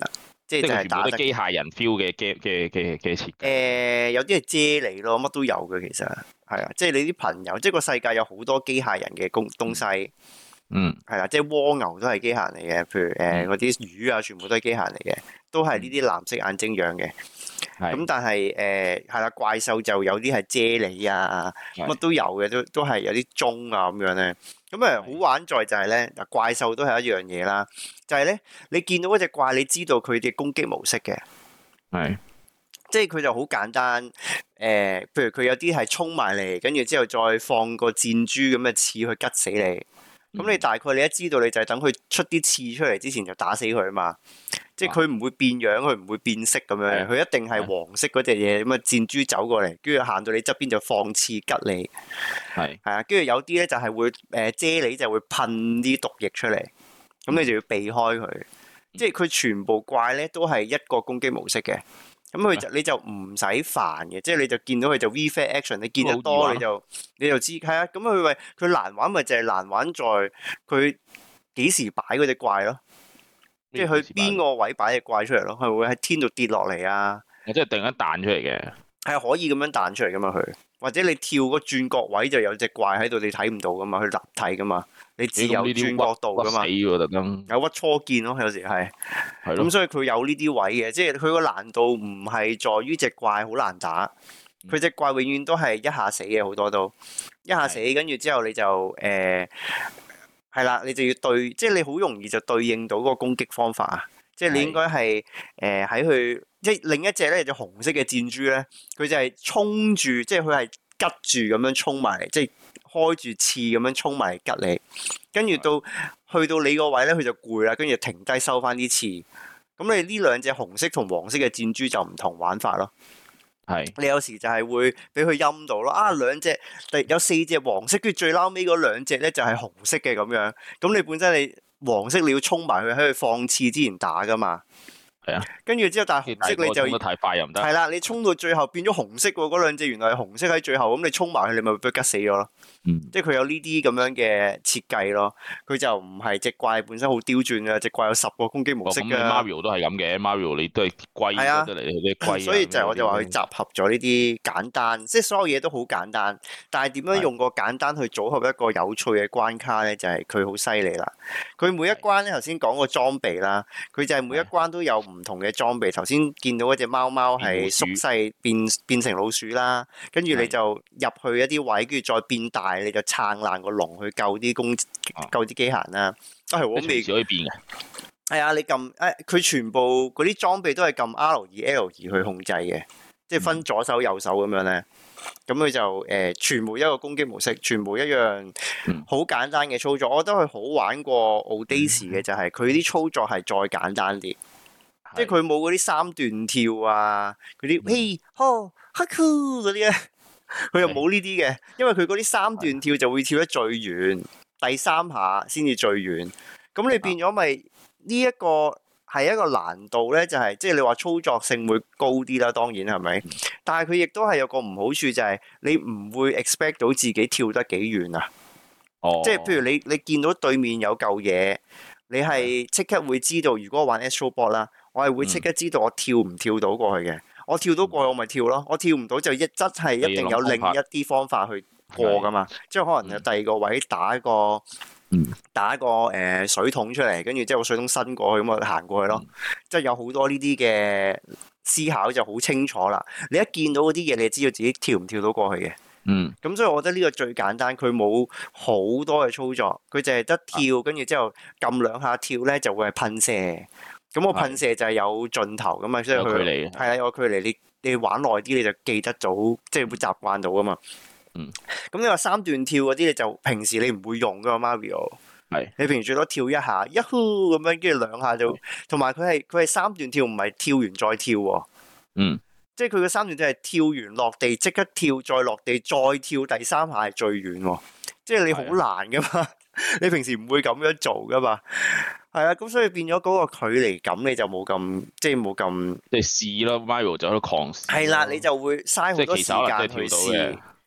即係就係打得機械人 feel 嘅嘅嘅嘅嘅設計。誒有啲係啫喱咯，乜都有嘅其實係啊，即係你啲朋友，即係個世界有好多機械人嘅公東西。 嗯， 係啦，即係蝸牛都係機械人嚟嘅，譬如誒嗰啲魚啊，全部都係機械人嚟嘅，都係呢啲藍色眼睛樣嘅。咁、嗯、但係誒係啦，怪獸就有啲係啫喱啊，乜都有嘅，都都係有啲鐘啊咁樣咧。咁誒好玩在就係咧，嗱怪獸都係一樣嘢啦，就係、是、咧你見到嗰隻怪，你知道佢嘅攻擊模式嘅。係。即係佢就好簡單，誒、呃，譬如佢有啲係衝埋嚟，跟住之後再放個箭豬咁嘅刺去吉死你。咁、嗯、你大概你一知道，你就係等佢出啲刺出嚟之前就打死佢啊嘛。即係佢唔會變樣，佢唔會變色咁樣，佢一定係黃色嗰隻嘢咁啊！箭豬走過嚟，跟住行到你側邊就放刺吉你。係係啊，跟住有啲咧就係會誒啫喱就會噴啲毒液出嚟，咁你就要避開佢。嗯、即係佢全部怪咧都係一個攻擊模式嘅。咁佢就你就唔使煩嘅，即係你就見到佢就 V-Fat Action， 你見得多你就你就知係啊。咁佢咪佢難玩咪就係難玩在佢幾時擺嗰隻怪咯，即係佢邊個位擺隻怪出嚟咯，佢會喺天度跌落嚟啊， 即係突然間彈出嚟嘅， 係可以咁樣彈出嚟噶嘛佢，或者你跳個轉角位就有隻怪喺度，你睇唔到噶嘛，佢立體噶嘛。你自由轉角度噶嘛，有屈初見咯，有時係，咁所以佢有呢啲位嘅，即係佢個難度唔係在於隻怪好難打，佢隻怪永遠都係一下死嘅，好多都一下死，跟住之後你就誒係啦，你就要對，即係你好容易就對應到嗰個攻擊方法啊，即係你應該係誒喺佢，即係另一隻咧隻紅色嘅箭豬咧，佢就係衝住，即係佢係吉住咁樣衝埋嚟，即係。開住刺咁樣衝埋嚟吉你，跟住到去到你個位咧，佢就攰啦，跟住停低收翻啲刺。咁你呢兩隻紅色同黃色嘅箭豬就唔同玩法咯。係，你有時就係會俾佢陰到咯。啊，兩隻有四隻黃色，跟住最撈尾嗰兩隻咧就係紅色嘅咁樣。咁你本身你黃色你要衝埋去喺佢放刺之前打噶嘛。係啊，跟住之後，但係紅色你就太快又唔得。 係啦，你衝到最後變咗紅色喎，嗰兩隻原來係紅色喺最後，咁你衝埋去，你咪俾佢吉死咗咯。嗯，即係佢有呢啲咁樣嘅設計咯，佢就唔係隻怪本身好刁鑽嘅，隻怪有十個攻擊模式嘅。 Mario 都係咁嘅，Mario 你都係龜嗰啲嚟，啲龜。 所以就係我就話佢集合咗呢啲簡單，即係所有嘢都好簡單，但係點樣用個簡單去組合一個有趣嘅關卡咧？就係佢好犀利啦。佢每一關咧，頭先講個裝備啦，佢就係每一關都有唔同嘅裝備。頭先見到嗰隻貓貓係縮細變變成老鼠啦，跟住你就入去一啲位，跟住再變大。你就撐爛個籠去救啲公救啲機械人啦，都係我未可以變嘅。 係啊，你撳誒，佢全部嗰啲裝備都係撳 R 二 L 二去控制嘅，即係分左手右手咁樣咧。咁佢就誒、呃，全部一個攻擊模式，全部一樣好簡單嘅操作。我覺得佢好玩過 Odyssey 嘅就係佢啲操作係再簡單啲，即係佢冇嗰啲三段跳啊，嗰啲嘿呵哈酷嗰啲咧。佢又冇呢啲嘅，因為佢嗰啲三段跳就會跳得最遠，第三下先至最遠。咁你變咗咪呢一個係一個難度咧？就係即係你話操作性會高啲啦，當然係咪？但係佢亦都係有個唔好處，就係你唔會 expect 到自己跳得幾遠啊。哦，即係譬如你你見到對面有嚿嘢，你係即刻會知道，如果我玩 Astro Bot 啦，我係會即刻知道我跳唔跳到過去嘅。我跳到過去我咪跳咯，我跳唔到就一則係一定有另一啲方法去過噶嘛，即係可能有第二個位打一個，嗯、打一個誒、呃、水桶出嚟，跟住之後個水桶伸過去咁啊行過去咯，即係、嗯、有好多呢啲嘅思考就好清楚啦。你一見到嗰啲嘢，你就知道自己跳唔跳到過去嘅。嗯，咁所以我覺得呢個最簡單，佢冇好多嘅操作，佢淨係得跳，跟住之後撳兩下跳咧就會係噴射。咁我噴射就係有盡頭噶嘛，即係佢係啊有距離，你你玩耐啲你就記得到，即係會習慣到噶嘛。嗯，咁你話三段跳嗰啲，你就平時你唔會用噶嘛 Mario。係，你平時最多跳一下，一呼咁樣，跟住兩下就，同埋佢係佢係三段跳，唔係跳完再跳喎。嗯，即係佢嘅三段跳係跳完落地即刻跳，再落地再跳第三下係最遠喎。即係你好難噶嘛，你平時唔會咁樣做噶嘛。係啊，咁所以變咗嗰個距離感你就冇咁，即係冇咁， 即係試咯。Mario 就喺度狂試。 係啦，你就會嘥好多時間去試。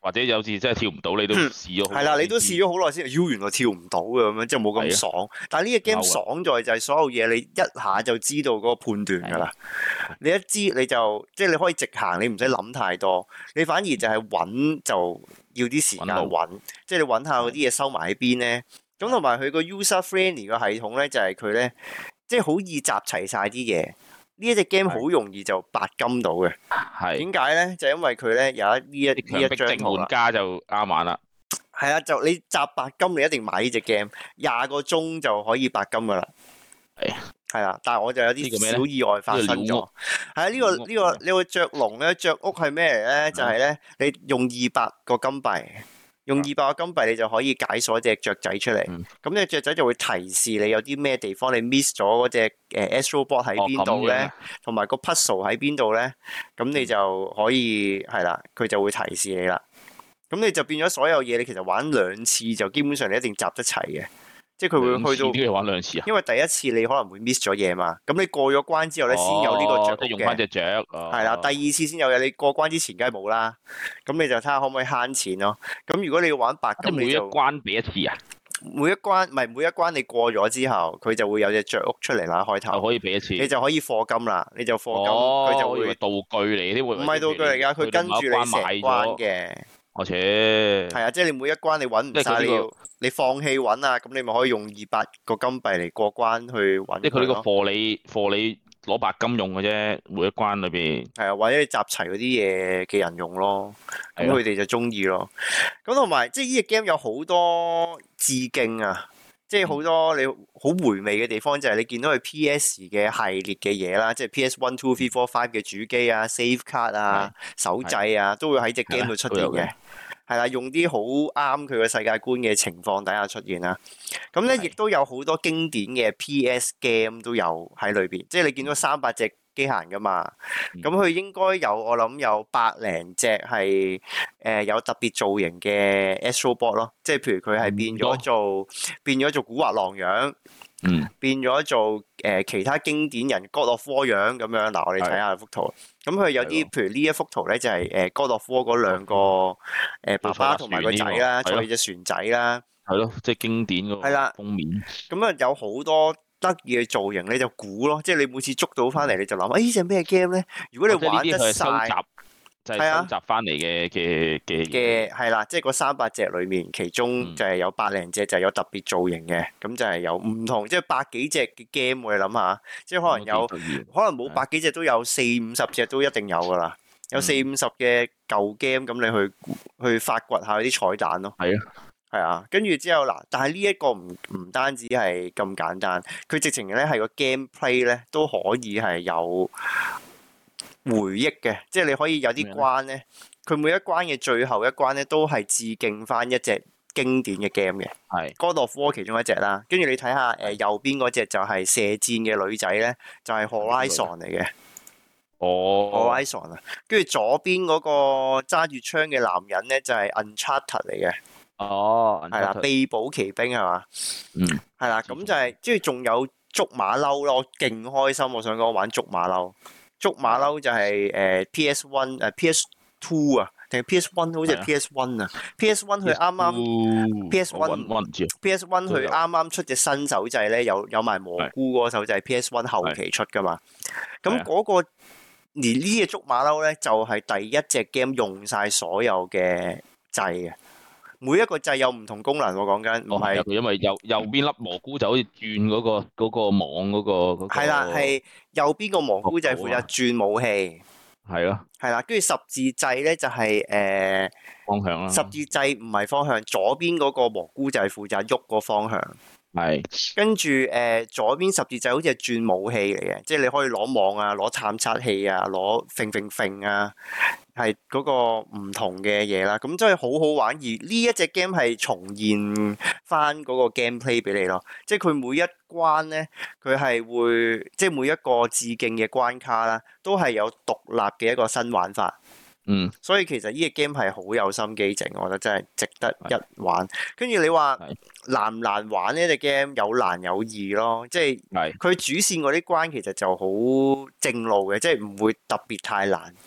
或者有時真係跳唔到，你都試咗好耐。 係啦，你都試咗好耐先，妖原來跳唔到嘅咁樣，即係冇咁爽。但係呢個 game 爽在就係所有嘢你一下就知道嗰個判斷㗎啦。你一知你就即係你可以直行，你唔使諗太多。你反而就係揾就要啲時間揾，即係你揾下嗰啲嘢收埋喺邊咧。咁同埋佢個 user friendly 個系統咧，就係佢咧，即係好易集齊晒啲嘢。呢一隻 game 好容易就白金到嘅。係點解咧？就因為佢咧有一呢一呢一張圖啦。玩家就啱玩啦。 係啊，就你集白金，你一定買呢隻 game，廿個鐘就可以白金噶啦。係係啦，但係我就有啲小意外發生咗。係啊，呢個呢個呢個雀籠咧，雀屋係咩嚟咧？就係咧，你用二百個金幣。用二百個金幣，你就可以解鎖隻雀仔出嚟。咁呢隻雀仔就會提示你有啲咩地方你 miss 咗嗰隻誒 Astro Bot 喺邊度咧，同埋個 puzzle 喺邊度咧。咁你就可以係啦，佢就會提示你啦。咁你就變咗所有嘢，你其實玩兩次就基本上你一定集得齊嘅。即係佢會去到， 都要玩兩次啊。 因為第一次你可能會 miss 咗嘢嘛。咁你過咗關之後咧，先有呢個雀嘅。 即係用翻隻雀。 係啦，第二次先有嘅。你過關之前梗係冇啦。咁你就睇下可唔可以慳錢咯。咁如果你要玩白金， 每一關俾一次啊？ 每一關唔係每一關你過咗之後，佢就會有隻雀屋出嚟啦。開頭可以俾一次， 你就可以課金啦。你就課金，佢就會道具嚟啲， 唔係道具嚟㗎，佢跟住你成關嘅。 我切， 係啊，即係你每一關你揾唔晒，你要你放棄揾啊，咁你咪可以用二百個金幣嚟過關去揾。 即係佢呢個貨你貨你攞白金用嘅啫，每一關裏邊。係啊，或者你集齊嗰啲嘢嘅人用咯，咁佢哋就中意咯。咁同埋即係呢隻 game 有好多致敬啊，即係好多你好回味嘅地方，就係你見到佢 P S 嘅系列嘅嘢啦，即係 P S one two three four five 嘅主機啊、save card 啊、手掣啊，都會喺隻 game 度出現嘅。係啦，用啲好啱佢嘅世界觀嘅情況底下出現啦。咁咧，亦都有好多經典嘅 P S game 都有喺裏邊，即係你見到三百隻機械人噶嘛。咁佢應該有我諗有百零隻係誒有特別造型嘅 Astro Bot 咯，即係譬如佢係變咗做變咗做古惑狼樣。嗯，變咗做誒、呃、其他經典人 God of War 樣咁樣。嗱，我哋睇下幅圖。咁佢有啲，譬如呢一幅圖咧，就係誒 God of War 嗰兩個誒、呃、爸爸同埋個仔啦，坐住隻船仔啦。係咯，即係經典嗰個封面。咁啊，有好多得意嘅造型，你就估咯。即係你每次捉到翻嚟，你就諗，誒呢隻咩 game 咧？如果你玩得晒。就係收集翻嚟嘅嘅嘅嘅係啦，即係嗰三百隻裏面，其中就係有百零隻就係有特別造型嘅，咁、嗯、就係有唔同，即係百幾隻嘅 game，我哋諗下，即係可能有，可能冇百幾隻都有四五十隻都一定有噶啦，有四五十嘅舊 game，咁你去去發掘下啲彩蛋咯。係啊，係啊，跟住之後嗱，但係呢一個唔唔單止係咁簡單，佢直情咧係個 gameplay 咧都可以係有回憶嘅，即係你可以有啲關咧，佢每一關嘅最後一關咧都係致敬翻一隻經典嘅 game 嘅，係 God of War 其中一隻啦。跟住你睇下誒右邊嗰隻就係射箭嘅女仔咧，就係 Horizon 嚟嘅。哦 ，Horizon 啊，跟住左邊嗰個揸住槍嘅男人咧就係 Uncharted 嚟嘅。哦，係啦，秘寶奇兵係嘛？嗯，係啦，咁就係即係仲有捉馬騮咯，我勁開心，我想講玩捉馬騮。捉馬騮就係誒 P S one 誒 P S two 啊，定係 P S one 好似係 P S one 啊 ，P S one 佢啱啱 P S one P S one 佢啱啱出隻新手掣咧，有有埋蘑菇嗰個手掣 P S one 後期出噶嘛，咁嗰個而呢隻捉馬騮咧就係第一隻 game 用晒所有嘅掣嘅。每一個掣有唔同功能，我講緊唔係， 因為右右邊粒蘑菇就好似轉嗰、嗰個嗰、嗰個網嗰、嗰個嗰個。係啦， 係右邊個蘑菇就係負責轉武器。 係咯。係啦，跟住十字掣咧就係、是、誒、呃、 方向啦。十字掣唔係方向，左邊嗰個蘑菇就係負責喐個方向。係。跟住誒左邊十字掣好似係轉武器嚟嘅，即係你可以攞網啊、攞探測器啊、攞揈揈揈啊。係嗰個唔同嘅嘢啦，咁真係好好玩。而呢一隻 game 係重現翻嗰個 gameplay 俾你咯，即係佢每一關咧，佢係會即係每一個致敬嘅關卡啦，都係有獨立嘅一個新玩法。嗯，所以其實呢隻 game 係好有心機整，我覺得真係值得一玩。跟住你話難唔難玩呢隻 game？有難有易咯，即係佢主線嗰啲關其實就好正路嘅，即係唔會特別太難。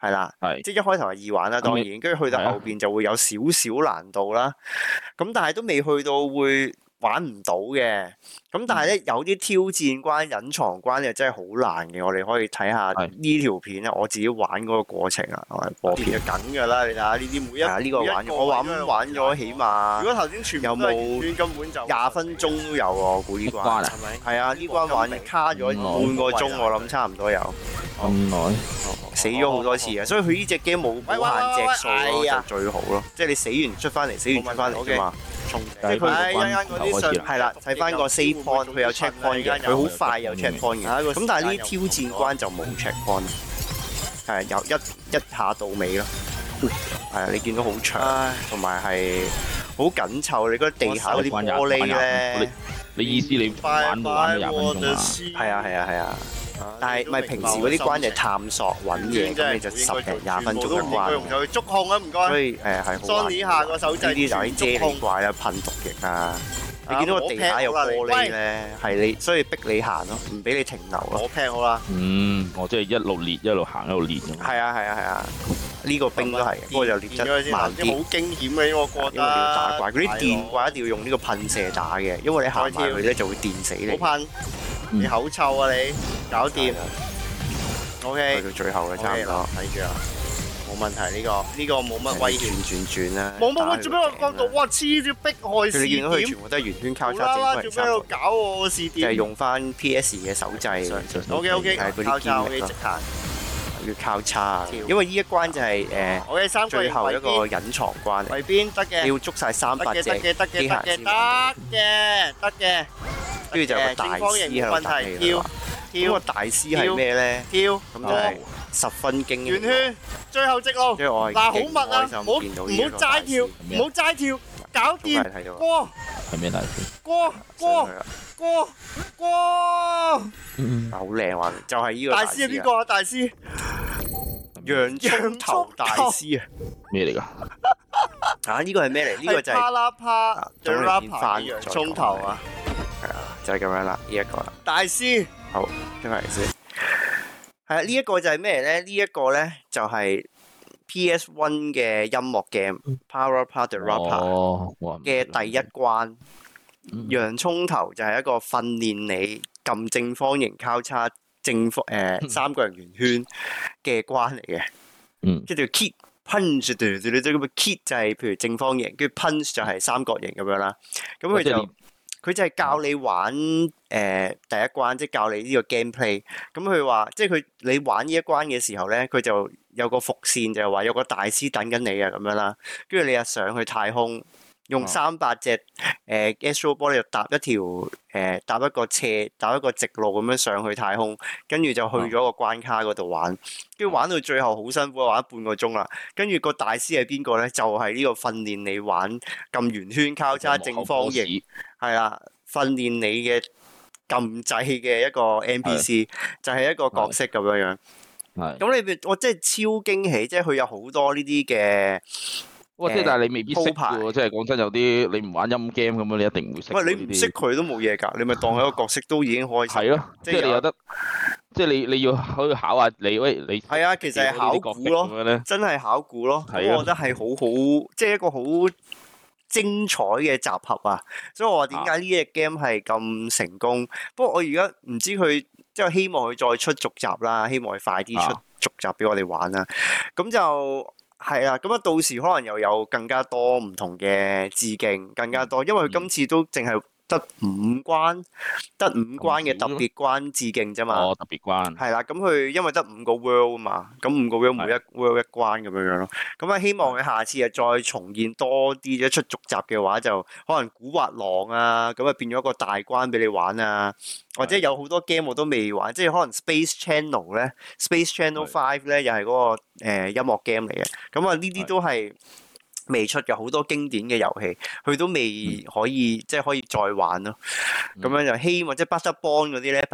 係啦， 係即係一開頭係易玩啦，當然，跟住去到後邊就會有少少難度啦。咁但係都未去到會玩唔到嘅。咁但係咧有啲挑戰關、隱藏關又真係好難嘅。我哋可以睇下呢條片啊，我自己玩嗰個過程啊，我播片就緊㗎啦，你睇下呢啲每一係啊呢個玩我玩玩咗起碼， 如果頭先全部都係圓圈，根本就廿分鐘都有喎，我估呢關關啊係咪？ 係啊，呢關玩卡咗半個鐘，我諗差唔多有。 咁耐， 死咗好多次啊！所以佢呢隻 game 冇冇限隻數咯，就最好咯。即係你死完出翻嚟，死完出翻嚟啫嘛。即係佢係一間嗰啲上係啦，睇翻個 save point，佢有 check point 嘅，佢好快有 check point 嘅。咁但係呢啲挑戰關就冇 check point，係由一一下到尾咯。係啊，你見到好長，同埋係好緊湊。你嗰地下嗰啲玻璃咧， 你意思你玩到玩到廿分鐘啊？ 係啊係啊係啊！但係咪平時嗰啲關就係探索揾嘢，咁你就十零廿分鐘嘅關。 就觸控啊，唔該。 所以誒係好玩。 Sony 下個手掣呢啲就係啫喱怪啊，噴毒液啊。你見到個地下有玻璃咧，係你所以逼你行咯，唔俾你停留咯。 我劈好啦。 嗯，我即係一路練一路行一路練咁。 係啊係啊係啊，呢個冰都係，不過就練得慢啲。 好驚險嘅呢個過得。 因為你要打怪，嗰啲電怪一定要用呢個噴射打嘅，因為你行埋去咧就會電死你。 好噴！你口臭啊你，搞掂。O K。 去到最後嘅差唔多。 睇住啊！冇問題，呢個呢個冇乜威脅。 轉轉轉啦！ 冇冇，做咩我角度？哇！黐住迫害視點。 你見到佢全部都係圓圈交叉， 啦啦，做咩喺度搞我個視點？ 就係用翻 P S 嘅手掣。 O K O K，交叉 O K 直行。 要交叉，因為呢一關就係誒 O K 三最後一個隱藏關嚟。 圍邊得嘅。 你要捉曬三百隻機械先得嘅，得嘅。 跟住就有個大師喺度打你啦。咁個大師係咩咧？ 跳咁就係十分驚。 圓圈，最後直路。嗱，好密啊！唔好唔好齋跳，唔好齋跳，搞掂。過。 係咩大師？ 過過過過。 嗯。 好靚喎！就係呢個大師係邊個啊？大師。 洋葱頭大師啊！ 咩嚟㗎？ 啊！呢個係咩嚟？呢個就係啪啦啪， 咁你變翻洋葱頭啊！ 係啊，就係咁樣啦，呢一個啦。 大師。 好，聽埋嚟先。係啊，呢一個就係咩咧？呢一個咧就係 P S One 嘅音樂 game Parappa the Rapper 嘅第一關。洋葱頭就係一個訓練你撳正方形交叉正方誒三角形圓圈嘅關嚟嘅。 嗯。 跟住 keep punch 對對對對咁嘅 keep 就係譬如正方形，跟住 punch 就係三角形咁樣啦。咁佢就佢就係教你玩誒、呃、第一關，即係教你呢個 gameplay。咁佢話，即係佢你玩呢一關嘅時候咧，佢就有個伏線，就係話有個大師等緊你啊咁樣啦。跟住你又上去太空，用三百隻誒 Astro Ball 就搭一條誒、呃、搭一個斜搭一個直路咁樣上去太空，跟住就去咗個關卡嗰度玩。跟住玩到最後好辛苦，玩咗半個鐘啦。跟住個大師係邊個咧？就係、是、呢個訓練你玩撳圓圈交叉正方形。係啦，訓練你嘅撳掣嘅一個 N P C，就係一個角色咁樣樣。 係。 咁你我真係超驚喜，即係佢有好多呢啲嘅。 哇！即係但係你未必識喎，即係講真有啲你唔玩音 game 咁樣，你一定唔會識。 喂，你唔識佢都冇嘢㗎，你咪當佢個角色都已經開心。 係咯，即係你有得，即係你你要可以考下你喂你。係啊，其實係考估咯，真係考估咯。咁我覺得係好好，即係一個好精彩嘅集合啊！所以我話點解呢隻 game 係咁成功？不過我而家唔知佢，即係希望佢再出續集啦，希望佢快啲出續集俾我哋玩啦。咁就係啊，咁啊到時可能又有更加多唔同嘅致敬，更加多，因為佢今次都淨係得五關，得五關嘅特別關致敬啫嘛。 哦，特別關。係啦，咁佢因為得五個 world 啊嘛，咁五個 world 每一 world 一關咁樣樣咯。咁啊，希望佢下次啊再重現多啲，一出續集嘅話就可能古惑狼啊，咁啊變咗一個大關俾你玩啊。或者有好多 game 我都未玩，即係可能 Space Channel 咧 ，Space Channel Five 咧又係嗰個誒音樂 game 嚟嘅。咁啊呢啲都係未出嘅，好多經典嘅遊戲，佢都未可以、嗯、即係可以再玩咯。咁、嗯、樣就希望即係 Butterball 嗰啲咧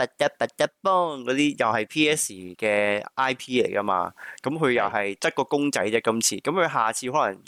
Butterball 嗰啲又係 P S 嘅 I P 嚟噶嘛。咁佢又係執個公仔啫，今次。咁佢下次可能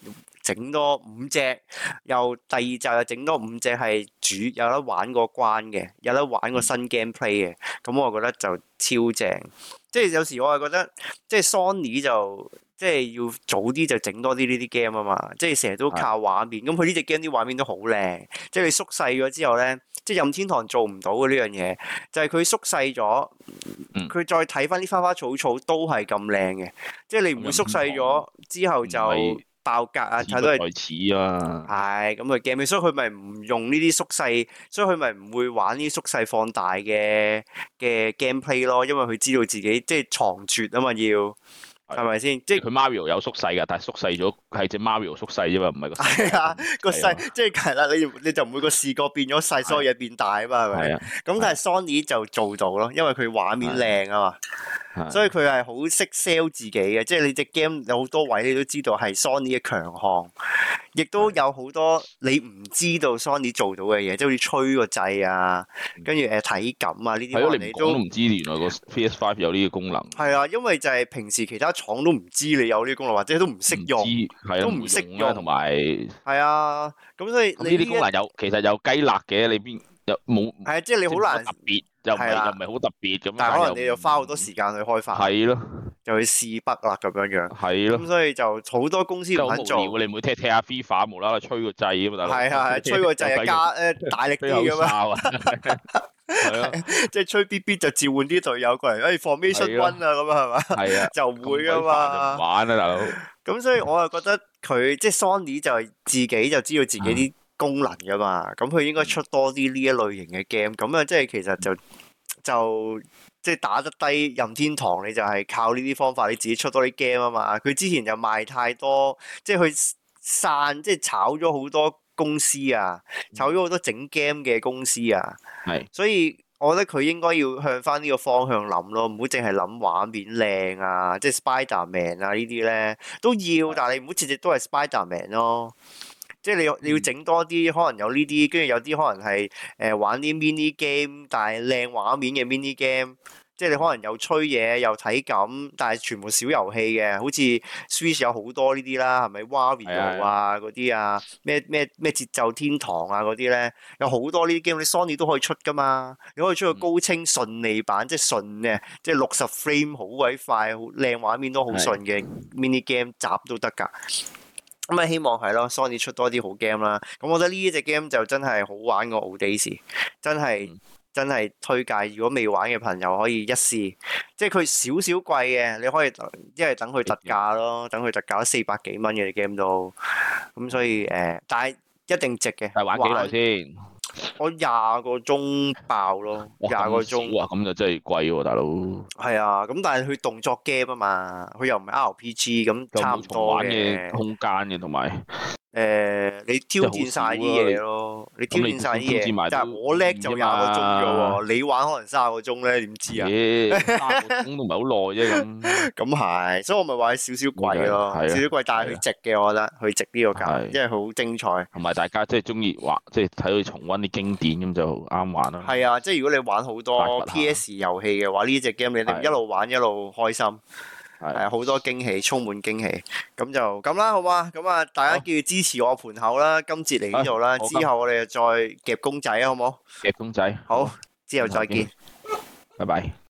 整多五隻，又第二集又整多五隻係主有得玩過關嘅，有得玩過新 gameplay 嘅，咁我覺得就超正。即係有時我係覺得，即係 Sony 就即係要早啲就整多啲呢啲 game 啊嘛，即係成日都靠畫面。咁佢呢隻 game 啲畫面都好靚，即係你縮細咗之後咧，即係任天堂做唔到嘅呢樣嘢，就係佢縮細咗，佢再睇翻啲花花草草都係咁靚嘅，即係你唔會縮細咗之後就爆格啊，睇到係似啊， 係咁嘅 game，所以佢咪唔用呢啲縮細，所以佢咪唔會玩呢啲縮細放大嘅嘅 gameplay 咯，因為佢知道自己即係藏拙啊嘛要。係咪先？即係佢 Mario 有縮細㗎，但係縮細咗係隻 Mario 縮細啫嘛，唔係個係啊個細，即係係啦，你你就唔會個視覺變咗細，所有嘢變大啊嘛，係咪？咁但係 Sony 就做到咯，因為佢畫面靚啊嘛，所以佢係好識 sell 自己嘅，即係你隻 game 有好多位你都知道係 Sony 嘅強項，亦都有好多你唔知道 Sony 做到嘅嘢，即係好似吹個掣啊，跟住誒體感啊呢啲， 係咯，你唔講都唔知原來個 P S 五有呢個功能。係啊，因為就係平時其他廠都唔知你有呢個功能，或者都唔識用，都唔識用， 同埋係啊，咁所以呢啲功能有其實有雞肋嘅，你邊有冇？ 係啊，即係你好難特別，又唔係又唔係好特別咁。 但係可能你又花好多時間去開發， 係咯， 就去試筆啦咁樣樣。 係咯， 咁所以就好多公司唔肯做。 你唔會踢踢下 FIFA 無啦啦吹個掣啊嘛，大佬。 係啊係，吹個掣加誒大力啲咁樣。係啊，即係吹 B B 就召喚啲隊友過嚟，誒 formation one 啊咁啊係嘛？係啊，就唔會噶嘛。 玩啊大佬！ 咁所以我又覺得佢即係 Sony 就自己就知道自己啲功能噶嘛，咁佢應該出多啲呢一類型嘅 game，咁啊即係其實就就即係打得低任天堂，你就係靠呢啲方法，你自己出多啲 game 啊嘛。佢之前就賣太多，即係佢散即係炒咗好多公司啊，炒咗好多整 game 嘅公司啊，係，所以我覺得佢應該要向翻呢個方向諗咯，唔好淨係諗畫面靚啊，即係 Spider-Man 啊呢啲咧都要，但係你唔好次次都係 Spider-Man 咯，即係你要你要整多啲，可能有呢啲，跟住有啲可能係誒、呃、玩啲 mini game，但係靚畫面嘅 mini game。即係你可能又吹嘢又體感，但係全部小遊戲嘅，好似 Switch 有好多呢啲啦，係咪 Wario 啊嗰啲啊，咩咩咩節奏天堂啊嗰啲咧，有好多呢啲 game，你 Sony 都可以出噶嘛，你可以出個高清順利版，嗯、即係順嘅，即係六十 frame 好鬼快，好靚畫面都好順嘅 mini game 集都得㗎。咁啊，希望係咯 ，Sony 出多啲好 game 啦。咁我覺得呢一隻 game 就真係好玩過 Audacy， 真係。嗯真係推介，如果未玩嘅朋友可以一試，即係佢少少貴嘅，你可以一係等佢特價咯，等佢特價都四百幾蚊嘅 game 都，咁所以誒、呃，但係一定值嘅。 係玩幾耐先？ 我廿個鐘爆咯，廿個鐘。 哇！咁就真係貴喎，大佬。 係啊，咁但係佢動作 game 啊嘛，佢又唔係 R P G，咁差唔多嘅。 空間嘅同埋。 誒、呃，你挑戰晒啲嘢咯，你挑戰晒啲嘢，但係我叻就廿個鐘啫喎，你玩可能三十個鐘咧，點知啊？ 三十個鐘都唔係好耐啫咁。 咁係，所以我咪話少少貴咯，少少貴，但係佢值嘅，我覺得佢值呢個價，因為佢好精彩。同埋大家即係中意玩，即係睇佢重溫啲經典咁就啱玩啦。 係啊，即係如果你玩好多 P S 遊戲嘅話，呢隻 game 你一路玩一路開心。係好多驚喜，充滿驚喜，咁就咁啦，好嘛？咁啊，大家記住支持我盤口啦，今節嚟呢度啦，之後我哋就再夾公仔啊，好冇？ 夾公仔， 好，之後再見， 拜拜。